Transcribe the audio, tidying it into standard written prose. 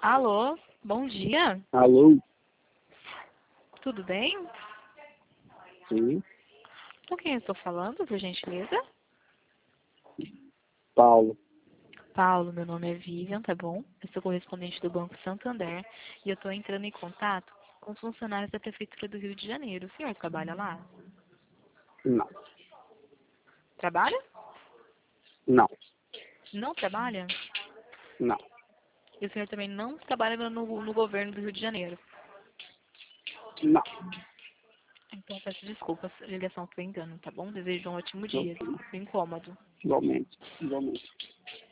Alô, bom dia. Alô? Tudo bem? Sim, Com quem eu estou falando, por gentileza? Paulo. Paulo, meu nome é Vivian, tá bom? Eu sou correspondente do Banco Santander e eu estou entrando em contato com os funcionários da Prefeitura do Rio de Janeiro. O senhor trabalha lá? Não, Trabalha? não, Não trabalha? não, E o senhor também não trabalha no governo do Rio de Janeiro? não. Então peço desculpas, a ligação foi engano, tá bom? Desejo um ótimo dia. Ok. Foi incômodo. Igualmente, igualmente.